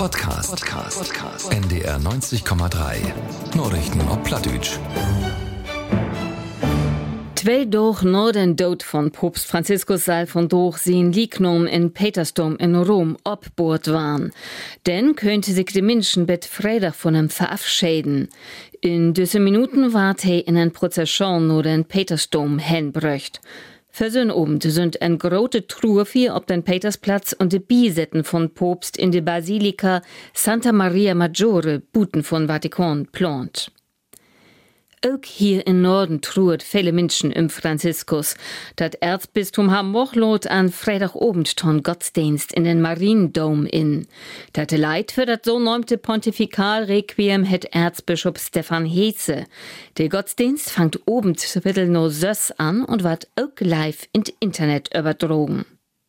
Podcast. NDR 90,3. Nachrichten auf Plattdeutsch. 2 Tage nach dem Tod von Papst Franziskus soll von durch sein Lignum in Petersdom in Rom abgebaut waren. Dann könnte sich die Menschen bet Freitag von ihm verabschieden. In diesen Minuten ward er in ein Prozession nach den Petersdom hinbrücht. Für so einen Abend sind ein große Trauerfeier auf den Petersplatz und die Beisetten von Papst in die Basilika Santa Maria Maggiore, Buten von Vatikan, plant. Auch hier im Norden trauert viele Menschen um Franziskus. Das Erzbistum Hamburg lädt an Freitagabend den Gottesdienst in den Mariendom in. Das Leid für das so nannte Pontifikalrequiem hat Erzbischof Stefan Hesse. Der Gottesdienst fängt abend Viertel nach 6 an und wird auch live ins Internet übertragen.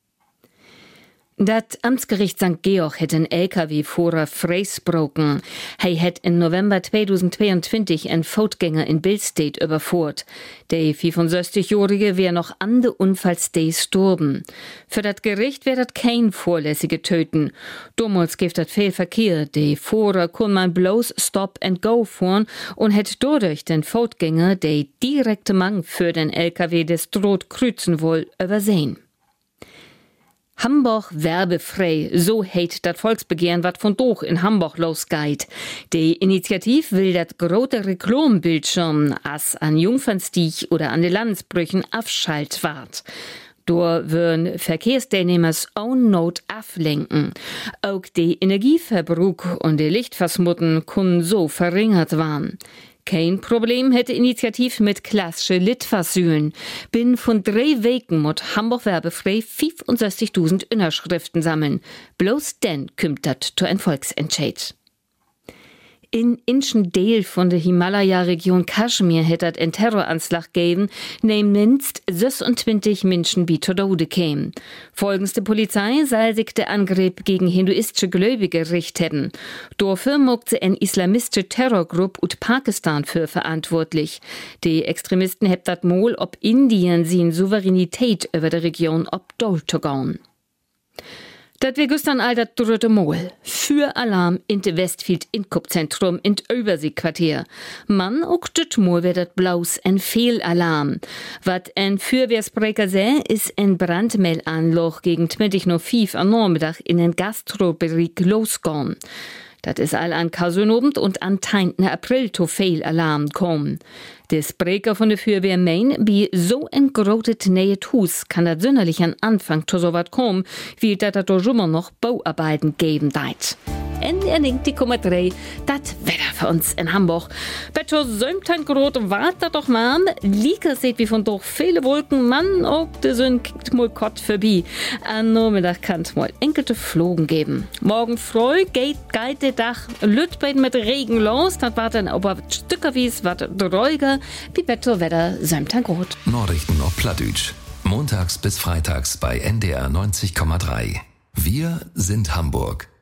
Das Amtsgericht St. Georg hat einen LKW-Fahrer freisprochen. Er hat im November 2022 einen Fußgänger in Billstedt überfuhrt. Der 65-Jährige wäre noch an der Unfallsday gestorben. Für das Gericht wäre das kein vorlässige Töten. Damals gibt das viel Verkehr. Der Fahrer kann man bloß Stop and Go fahren und hat dadurch den Fußgänger, der direkte Mang für den LKW des Droht kreuzen will, übersehen. Hamburg werbefrei, so heißt das Volksbegehren, wat von doch in Hamburg losgeht. Die Initiative will das große Reklambildschirm as an Jungfernstieg oder an den Landesbrüchen abschalt ward. Da würden Verkehrsteilnehmers own Not ablenken. Auch die Energieverbrauch und die Lichtversmutten können so verringert werden. Kein Problem hätte Initiativ mit klassische Litfaßsäulen. Binnen von 3 Wochen muss Hamburg werbefrei 65.000 Unterschriften sammeln. Bloß dann kommt das zu ein Volksentscheid. In inchen Deel von der Himalaya-Region Kaschmir hätte es einen Terroranschlag gegeben, nämlich 26 Menschen bei Tode kämen. Folgens der Polizei soll sich der Angriff gegen hinduistische Gläubige gerichtet hätten. Dafür mogt sie eine islamistische Terrorgruppe aus Pakistan für verantwortlich. Die Extremisten hätten das Mal, ob Indien seine Souveränität über die Region obdoltogauen. Das wir gestern all das dritte Mal. Für Alarm in de Westfield Inkopzentrum in Überseequartier. Man auch das Mal wird das bloß ein Fehlalarm. Wat ein Feuerwehrsbreker sei, ist ein Brandmeldanloch gegen 20:05 am Nachmittag in den Gastrobereich losgegangen. Das ist all an Kasenabend und an 10. April zu Fehlalarm kommen. Der Sprecher von der Feuerwehr meint, wie so ein großes neues Haus kann das sonderlich an Anfang zu so was kommen, wie das da schon immer noch Bauarbeiten geben deit. NDR 90,3, das Wetter für uns in Hamburg. Betto 17 Grad, wart doch mal an. Lieker seht wie von doch viele Wolken, man auch de Sonne kickt mal kott vorbei. Am Nachmittag kann es mal enkelte Flogen geben. Morgen früh geht der Dach Lütbein mit Regen los, das war dann aber stückerwies wat ruhiger, wie Betto Wetter 17 Grad. Nachrichten auf Plattdeutsch. Montags bis freitags bei NDR 90,3. Wir sind Hamburg.